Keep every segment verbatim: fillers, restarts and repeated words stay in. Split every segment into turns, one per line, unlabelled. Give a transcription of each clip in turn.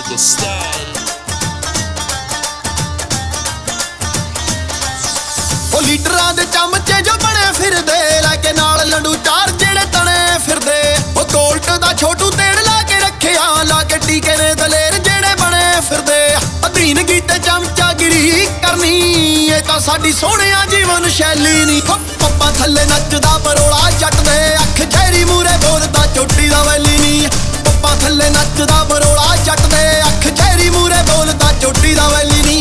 the style.
ਉਹ ਲੀਡਰਾਂ ਦੇ ਚਮਚੇ ਜੋ ਬਣੇ ਫਿਰਦੇ, ਲੈ ਕੇ ਨਾਲ ਲੰਡੂ ਚਾਰ ਜਿਹੜੇ ਤਣੇ ਫਿਰਦੇ। ਉਹ ਕੋਲਟ ਦਾ ਛੋਟੂ ਤੇੜ ਲਾ ਕੇ ਰੱਖਿਆ, ਲਾ ਕੇ ਟੀਕੇ ਨੇ ਦਲੇਰ ਜਿਹੜੇ ਬਣੇ ਫਿਰਦੇ। ਅਧੀਨਗੀ ਤੇ ਚਮਚਾਗਿਰੀ ਕਰਨੀ, ਇਹ ਤਾਂ ਸਾਡੀ ਸੋਹਣਿਆ ਜੀਵਨ ਸ਼ੈਲੀ ਨੀ। ਪੱਪਾ ਥੱਲੇ ਨੱਚਦਾ ਬਰੋਲਾ ਜੱਟ ਦੇ, ਅੱਖ ਜ਼ਹਿਰੀ ਮੂਰੇ ਬੋਲਦਾ ਚੋਟੀ ਦਾ ਵੈਲੀ ਨੀ। ਪੱਪਾ ਥੱਲੇ ਨੱਚਦਾ ਬਰੋਲਾ ਜੱਟ ਦੇ, ਅੱਖ ਜ਼ਹਿਰੀ ਮੂਰੇ ਬੋਲਦਾ ਚੋਟੀ ਦਾ ਵੈਲੀ ਨੀ।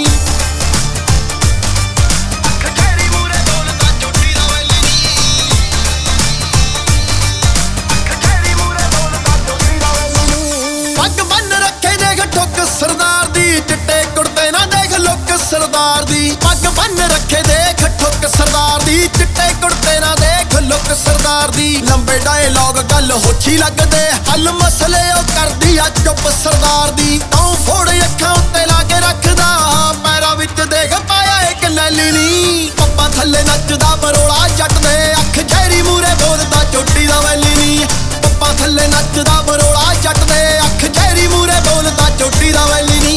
ਸਰਦਾਰ ਦੀ ਚਿੱਟੇ ਕੁੜਤੇ ਨਾ ਦੇਖ ਲੁੱਕ ਸਰਦਾਰ ਦੀ। ਪੱਗ ਬੰਨ ਰੱਖੇ ਦੇਖ ਠੁੱਕ ਸਰਦਾਰ ਦੀ, ਚਿੱਟੇ ਕੁੜਤੇ ਨਾ ਦੇਖ ਲੁੱਕ ਸਰਦਾਰ ਦੀ। ਲੰਬੇ ਡਾਇਲੌਗ ਗੱਲ ਹੋਛੀ ਲੱਗਦੇ, ਹੱਲ ਮਸਲੇ ਉਹ ਕਰਦੀ ਆ ਚੁੱਪ ਸਰਦਾਰ ਦੀ। ਤੂੰ ਫੋੜ ਅੱਖਾਂ ਉੱਤੇ ਲਾ ਕੇ ਰੱਖਦਾ, ਪੈਰਾਂ ਵਿੱਚ ਦੇਖ ਪਾਇਆ ਇੱਕ ਨੈਲੀ ਨੀ। ਪੱਪਾ ਥੱਲੇ ਨੱਚਦਾ ਬਰੋਲਾ ਜੱਟ ਦੇ, ਅੱਖ ਜ਼ਹਿਰੀ ਮੂਰੇ ਬੋਲਦਾ ਚੋਟੀ ਦਾ ਵੈਲੀ ਨੀ। ਪੱਪਾ ਥੱਲੇ ਨੱਚਦਾ ਬਰੋਲਾ ਜੱਟ ਦੇ, ਅੱਖ ਜ਼ਹਿਰੀ ਮੂਰੇ ਬੋਲਦਾ ਚੋਟੀ ਦਾ ਵੈਲੀ ਨੀ।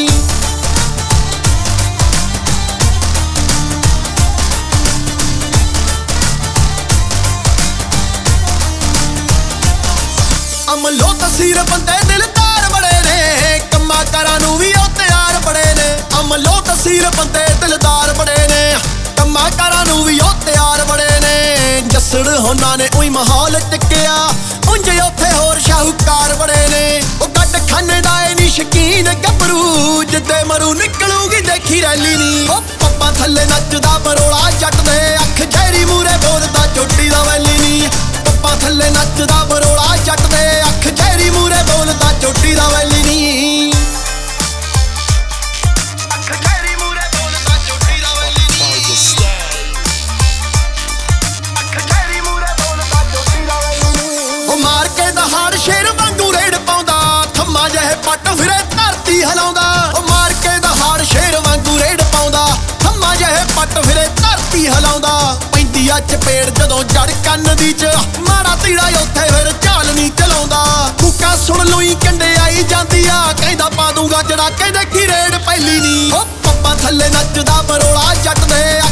ਅਮਲੋ ਤਸੀਰ ਬੰਦੇ ਦਿਲਦਾਰ ਬੜੇ ਨੇ, ਕੰਮਾਂ ਕਾਰਾਂ ਨੂੰ ਵੀ ਉਹ ਤਿਆਰ ਬੜੇ ਨੇ। ਅਮਲੋ ਤਸੀਰ ਬੰਦੇ ਦਿਲਦਾਰ ਬੜੇ ਨੇ, ਕੰਮਾਂ ਕਾਰਾਂ ਨੂੰ ਵੀ ਉਹ ਤਿਆਰ ਬੜੇ ਨੇ। ਜੱਸੜ ਹੋਣਾ ਨੇ ਉਹੀ ਮਾਹੌਲ ਟਿਕਿਆ, ਉਂਝ ਉੱਥੇ ਹੋਰ ਸ਼ਾਹੂਕਾਰ ਬੜੇ ਨੇ। ਉਹ ਗੱਡ ਖਾਨੇ ਦਾ ਏ ਨੀ ਸ਼ਕੀਨ ਗੱਭਰੂ, ਜਿੱਦੇ ਮਰੂ ਨਿਕਲੂਗੀ ਦੇਖੀ ਰੈਲੀ ਨੀ। ਉਹ ਪੱਪਾ ਥੱਲੇ ਨੱਚਦਾ ਬਰੋਲਾ ਜੱਟ ਦੇ, ਅੱਖ ਜ਼ਹਿਰੀ ਮੂਰੇ ਬੋਲਦਾ ਚੋਟੀ ਦਾ ਵੈਲੀ ਨੀ। ਪੱਪਾ ਥੱਲੇ ਨੱਚਦਾ ਬਰੋਲਾ ਜੱਟ ਦੇ, ਅੱਖ ਜ਼ਹਿਰੀ ਮੂਰੇ ਬੋਲਦਾ ਚੋਟੀ ਦਾ ਵੈਲੀ ਨੀ। ਅੱਖ ਜ਼ਹਿਰੀ ਮੂਰੇ ਬੋਲਦਾ ਚੋਟੀ ਦਾ ਵੈਲੀ ਨੀ।
The style.
ਅੱਖ ਜ਼ਹਿਰੀ ਮੂਰੇ ਬੋਲਦਾ ਚੋਟੀ ਦਾ ਵੈਲੀ ਨੀ। ਉਹ ਮਾਰ ਕੇ ਦਹਾੜ ਸ਼ੇਰ ਵਾਂਗੂ ਰੇਡ ਪਾਉਂਦਾ, ਥੰਮਾ ਜਿਹੇ ਪੱਟ ਫਿਰੇ ਧਰਤੀ ਹਿਲਾਉਂਦਾ। ਉਹ ਮਾਰ ਕੇ ਦਹਾੜ ਸ਼ੇਰ ਵਾਂਗੂ ਰੇਡ ਪਾਉਂਦਾ, ਥੰਮਾ ਜਿਹੇ ਪੱਟ ਫਿਰੇ ਧਰਤੀ ਹਿਲਾਉਂਦਾ। ਪੈਂਦੀ ਆ ਚਪੇੜ ਜਦੋਂ ਜੜ ਕੰਨ ਦੀ ਚ, ਮਾਰਾ ਤੀੜਾ ਉੱਥੇ ਫਿਰ ਝਾਲ ਨੀ ਚਲਾਉਂਦਾ। ਕੂਕਾ ਸੁਣ ਲੂਈ ਕੰਡੇ ਆਈ ਜਾਂਦੀ ਆ, ਕਹਿੰਦਾ ਪਾ ਦੂੰਗਾ ਜੜਾ ਕੇ ਦੇਖੀ ਰੇਡ ਪਹਿਲੀ ਨੀ। ਉਹ ਪੱਪਾ ਥੱਲੇ ਨੱਚਦਾ ਬਰੋਲਾ ਜੱਟ ਦੇ,